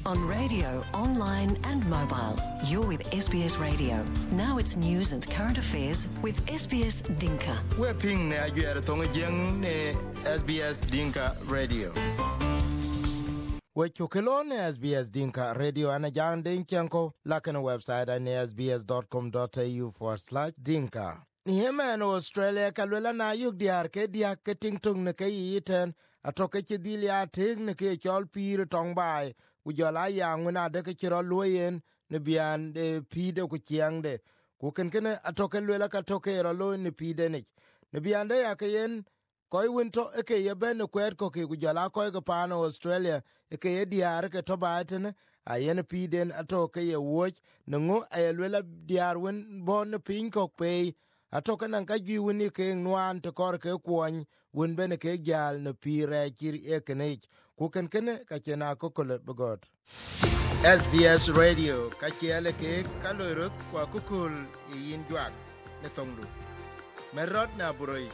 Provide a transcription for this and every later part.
On radio, online and mobile. You're with SBS Radio. Now it's news and current affairs with SBS Dinka. We're ping ne ajuere tonga jeng ne SBS Dinka Radio. We chukelo ne SBS Dinka Radio ana jang den chenko lakana website ane sbs.com.au/dinka. Ni hema no Australia kalwela na yug diar ke diak ke tingtung ne ke yiten atoke chidili ating ne ke chol pir tong bai ujola yang wona de ke chiro loyen ne bian de pide ku chiangde ku kenkene atoke lwela ka toke ro lo ne pide ne bian de akayen koy winto e ke yeben kwet ko ke ujola koy go pano Australia e ke diar ke to baten a yen piden atoke ye woch ne ngo ayelwela diar wen bon pin ko pe atoke nan ka gi woni ke nwan to kor ke kwon won bene ke gal ne pire kir e kenech ku kenkene ka chena ko kole bgod SBS Radio ka chele ke kalorot kwa kukul yin jwak ne tongdu merot na buroi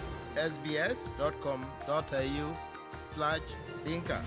sbs.com.au/dinka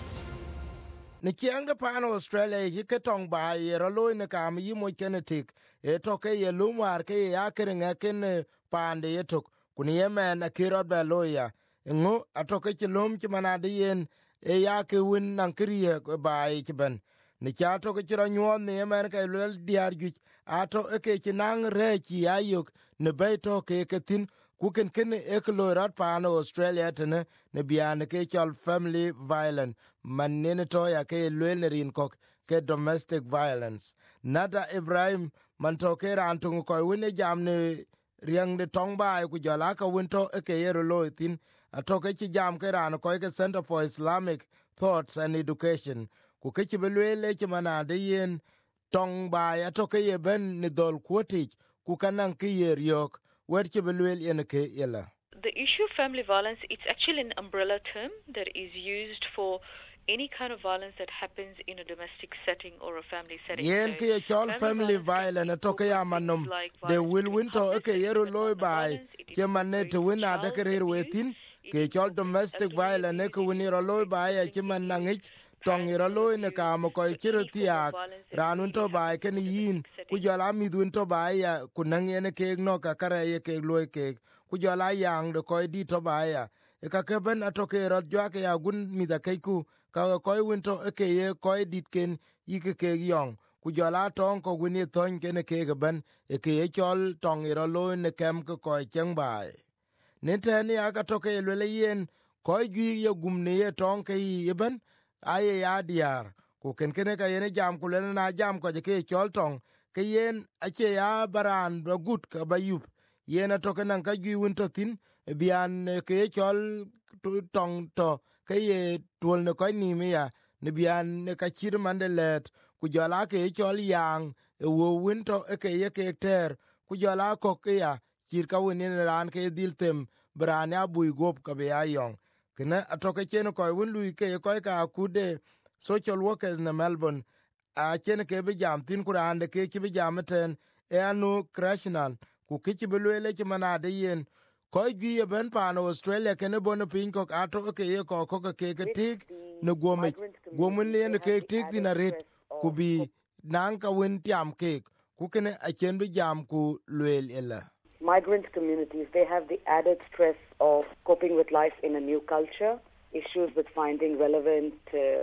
ne chianga pano Australia yi ke tong ba yero loy ne kam yi mo genetic e toke ye lumar ke ya krenga ken pande yetok kuni yemen akirot ba loya ngo atoke chilum chimanade yen e ya ke win nan kriye ba e ben ne chato ke chiro nyon ne yemen ka lel diar ju ato e ke chinang re chi ayuk ne beto ke ketin ku ken e klorat pano Australia tene ne bian ke chol family violence man ne to ya ke lelnerin kok ke domestic violence nada Ibrahim man to ke ran tu ko wine jam ne riang de tong ba ku jala ka winto e ke yero loitin atoke chi jam ke ran ko ke Center for Islamic Thoughts and Education ku ke chi belwele chi manade yen tong ba atoke ye ben ni dol kwoti ku kanan ke yer yok wer chi belwel yen ke yela. The issue of family violence, it's actually an umbrella term that is used for any kind of violence that happens in a domestic setting or a family setting. Yen ke chol family violence atoke ya manum de will winto ke yero loy bai ke manne to wina de ke wetin ke chol domestic violence ne ko wini ro loy bai ke man nangich tong ro loy ne ka mo ko chiro tiak ranun to bai ken yin ku jola midun to bai ya kunangene ke no ka kare ye ke loy ke ku jola yang de ko di to bai ya e ka ke ben atoke ro jwa ke ya gun mi da ke ku ka ko winto ke ye ko dit ken yike ke yong ku jola tong ko wini ton ken ke ben e ke ye chol tong ro loy ne kem ko cheng bai ne tani aka toke lele yen ko gi ye gumne ye ton ke yeben aye ya diar ku kenkene ka yene jam ku lele na jam ko ke chol tong ke yen ache ya baran do gut ka bayup yen toke nan ka gi winto tin bian ke chol tong to ke ye tol ne ko ni me ya ne bian ne ka chir mandelet ku jola ke chol yang e wo winto ke ye ke ter ku jola ko ke ya chir ka woni ran ke diltem brane abu gop ka be ayong kena atoke chen ko won lui ke ko ka kude social workers na Melbourne a chen ke be jam tin kuran de ke be jam ten e anu crashnan ku ke be lele ke manade yen ko gi ye ben pa no Australia ken bon pin ko ato ke ye ko ke tik ne gomen le ne ke tik dina ret ku bi nan ka won tiam ke ku ken a chen be jam ku lel ela. Migrant communities, they have the added stress of coping with life in a new culture, issues with finding relevant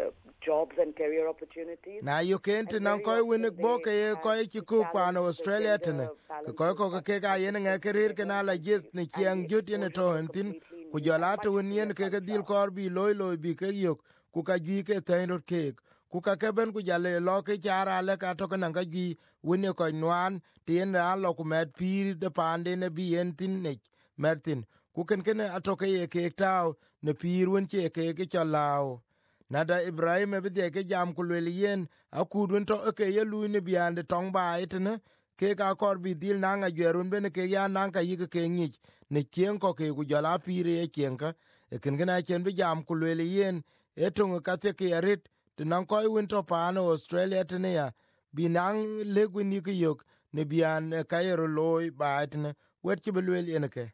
jobs and career opportunities. Na you can't nan koy winik bo ke koy chi ku pa no Australia tene ko ke ga yen nga career ke na la jit ni chiang jut yen to entin ku jola to wen ke dil kor bi loy bi ke yok ku ka gi ke tainot ke ku ka ke ben ku jale lo ke chara le ka to nan ga gi woni ko nwan tien ra lo ku met pir de pande ne bi entin ne mertin ku ken atoke ye ke taw ne pir won che ke chalao nada Ibrahim be de ke jam ku le yen akudun to ke ye lu ne biande tong ba itne ke ka kor bi dil na nga gerun ben ke ya nan ka yike ke ngi ne kien ko ke ku jala pir ye kienka e ken chen bi jam ku le yen etung ka te ke rit nan ko win to pa no Australia tne ya binang legwi ni ke yok ne bian kayero loy baatne wet ci belwel enke.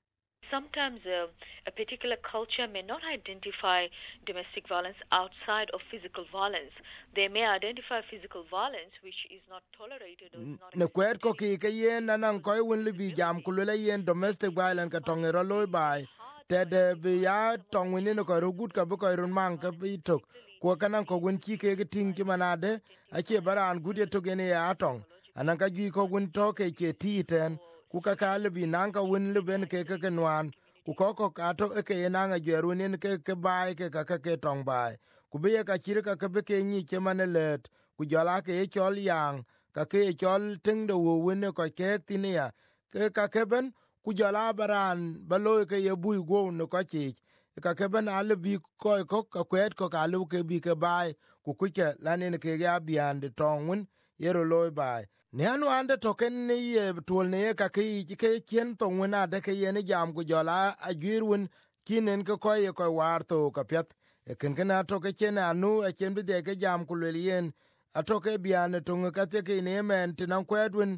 Sometimes a particular culture may not identify domestic violence outside of physical violence. They may identify physical violence which is not tolerated or is not. Ne kwet ko ki ke yen nan ko won libi jam kulele yen domestic violence ka tongero loy bai tede bi ya tongwini no ko rugut ka bu ko run man ka bi tok ko kanan ko won ki ke ting ki manade a che baran gudye to gene ya tong anan ka gi ko won to ke che titen ku ka ka libi nan ka won liben ke ke nwan ku ko ka to e ke nan a jeru nin ke bai ke ka ke tong bai ku be ka chir ka ke be ke ni che manelet ku jala ke chol yang ka ke chol ting do won ko ke tinia ke ka ke ben ku jala baran balo ke ye bui go no ko chi ka ke ben al bi ko ka kwet ko ka lu ke bi ke bai ku ke lanin ke ya bian de tongun yero loy bai ne anu ande token ne ye tol ne ka ke chen tonguna de ke ye ne jam ku jala agirun kinen ko ye ko war to ka pet e ken kana to ke chen anu e chen bi de ke jam ku le yen atoke bian to ka te ke ne men tinan kwedun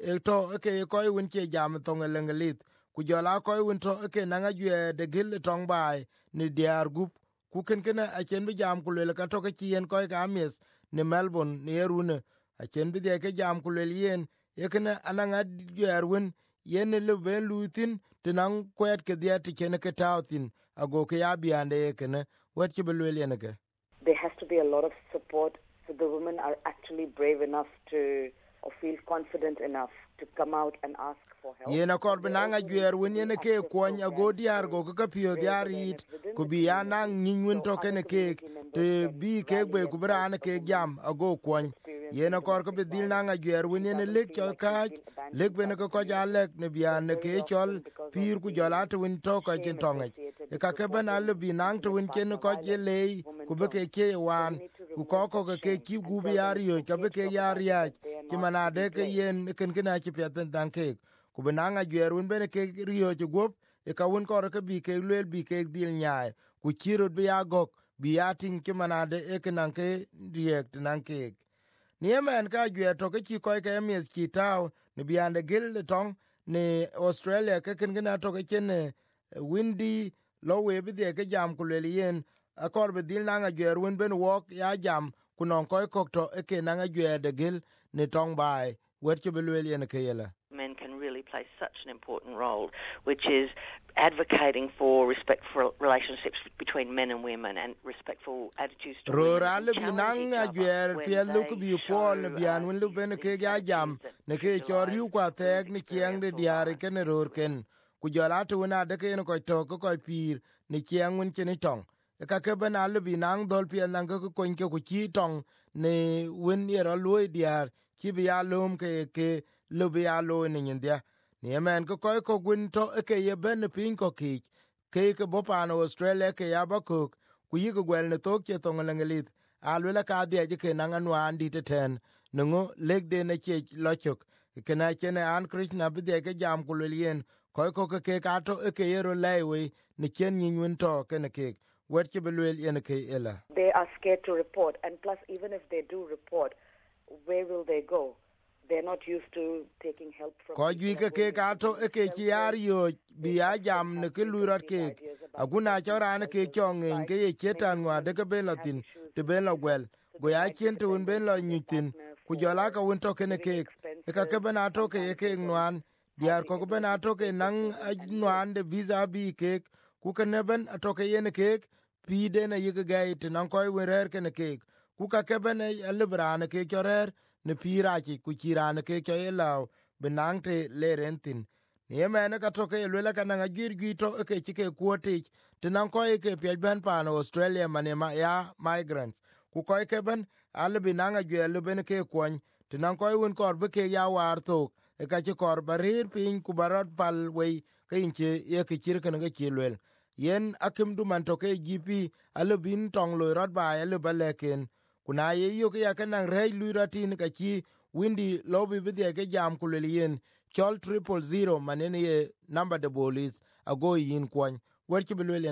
to ke ko won che jam to ngelengelit ku jola ko won to ke na ngajwe de gil tong bai ni diar gup ku ken a chen bi jam ku le ka to ke yen ko ka mies ni Melbourne ni erune a chen bi de ke jam ku le yen ye ken ananga diar won yen le ben lutin tinan kwet ke dia ti ken ke tautin ago ke ya biande ken wat che be le yen ke. There has to be a lot of support so the women are actually brave enough to or feel confident enough to come out and ask for help. Yena kor binanga gwer wen yene ke kwon ago diar go ka pio diarit ku bi yana nyinwen to ken ke te bi ke be ku brana ke jam ago kwon yena kor ko bi dil nanga gwer wen yene lek cho ka lek ben ko ja lek ne bian ke chol pir ku jala to win to ko jen tonga e ka ke ben al bi nang to win ken ko je le ku be ke wan ku ko ke ki gu bi ario ka be ke yaria ki manade ke yen ken kena chi peten dan ke ku benanga gwerun bene ke rio chi gop e ka won kor ke bi ke lel bi ke dil nyaai ku chiro bi agok bi atin ki manade e kenan ke direct nan ke niemen ka gwer to ke chi ko ke mies chi taw ne biande gil tong ne Australia ke ken gena to ke chen windy lo we bi de ke jam ku le yen akor bi dil nanga gwerun ben wok ya jam ku non ko to e ke nanga gwer de gil ne tong bai wer che belwel yen ke yela. Men can really play such an important role, which is advocating for respectful relationships between men and women and respectful attitudes to women. Roral bi nang agwer pia luk bi pol bian won lu ben ke ga jam ne ke chor yu kwa tek ni chiang de diare ken ror ken ku jala tu na de ken ko to ko pir ni chiang won chen tong e ka ke ben al bi nang dol pia nang ko kon ke ku chi tong ne won ye ro lu diar ki bi alum ke lu bi alo ni india ni men ko gun to ke ye ben pin ko ki ke bo pa no Australia ke ya ba ku yi ko gwel ne to ke to ngelit alu la ka de ke na nganu andi te ten ngo leg de ne che lochok ke na che ne an krishna bi de ke jam ku lien ko ke ka to ke ye ro lewe ni chen yin won to ke ne ke wet ke belwel yen ke ela. They are scared to report, and plus even if they do report, where will they go? They're not used to taking help from ko gi ke ka to ke chi ar yo bi a jam ne ke lurat ke aguna chora ne ke chong ke ye chetan wa de ke belatin te bela gwel go ya chen to un ben lo nyutin ku jola ka un to ke ne ke ka ke bana to ke ke nwan diar ko bana to ke nang nwan de visa bi ke ku ke ne ben to ke yen ke pi de na ye ga it nan ko wer ke ne ke ku ka ke ben alibran ke chorer ne pira ki ku chirane ke cho elaw benangte le rentin ne mena ka to ke le ka na girgi to ke ke kuoti tinan ko ke pe ben pa no Australia mane ma ya migrants ku ko ke ben al binanga gele ben ke kwon tinan ko un kor be ke ya war to e ka ci kor barir pin ku barot pal we ke inche ye ke chir kan ga chilwel yen akim du man to ke gp al bin tong lo rot ba al baleken kuna ye yo ke ya kanang rei luratin ka chi windy lobby bidye ke jam kulelien chol 000 manene ye number the police ago yin kwan wer chi belwel ne ke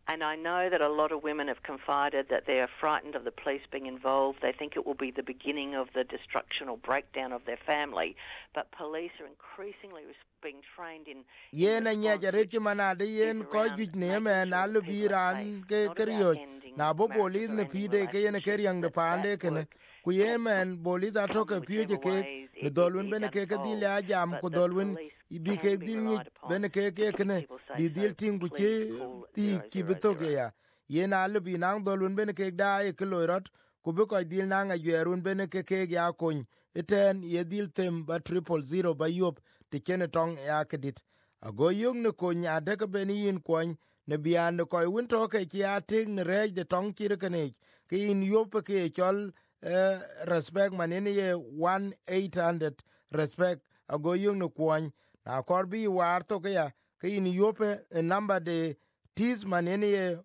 And I know that a lot of women have confided that they are frightened of the police being involved. They think it will be the beginning of the destruction or breakdown of their family. But police are increasingly being trained in... Yen and yajaret manade yen kojuj name and alubiran ke kerioj. Na bo police ne pide ke yen keryang de pande kene. Kuyemen police atoke puje ke ne dolwin bene ke dile ajam ku dolwin bi ke dil ni bene ke kene bi dil tingu che ti kibetoke ya. Yen alubi nang dolwin bene ke da e kloirot ku be ko dil nang ajerun bene ke ya kon eten ye dil tem ba 000 ba yop te kene tong ya kedit ago yung ne ko nya de ke beni yin kon ne bian ne ko win to ke ya ting ne rej de tong kire kene ke in yop ke chol respect manene ye 1-800 respect ago yung ne kon na korbi war to ke ya ke in yop number de tis manene ye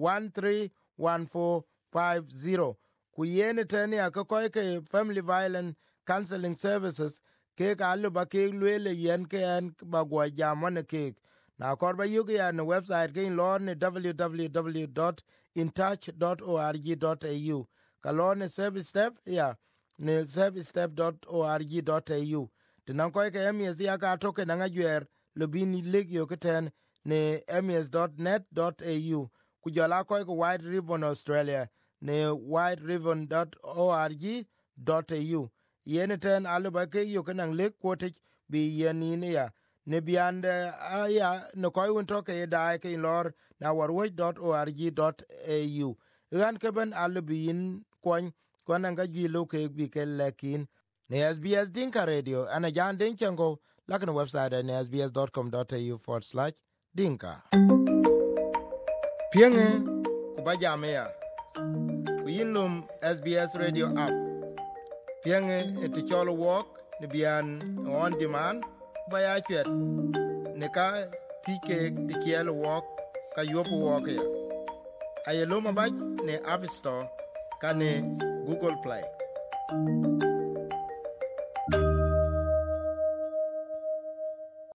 131450 ku yene tani akoy ke family violence counseling services ke kalu ba ke lwele yen ke an ba gwa jamane ke na korba yugi ya na website ke lor ne www.intouch.org.au kalor ne service step ya ne servicestep.org.au tinan koy ke ms ya ka toke na ngajwer lobini legio keten ne ms.net.au ku jala koy ko White Ribbon Australia ne whiteribbon.org.au yene ten aluba ke yo kanang le kotik bi yeni ne ya ne biande aya no koy won to ke da ke lor na warwatch.org.au ran ke ben alubin kon konanga gilo ke bi ke lekin ne SBS Dinka Radio ana jan den chango lakin website ne sbs.com.au/dinka pienge kubajame ya kuyinlum SBS Radio app pienge eticholo walk ne bian on demand baya chet ne ka tike tikielo walk ka yopo walk ya ayelo mabaj ne App Store ka ne Google Play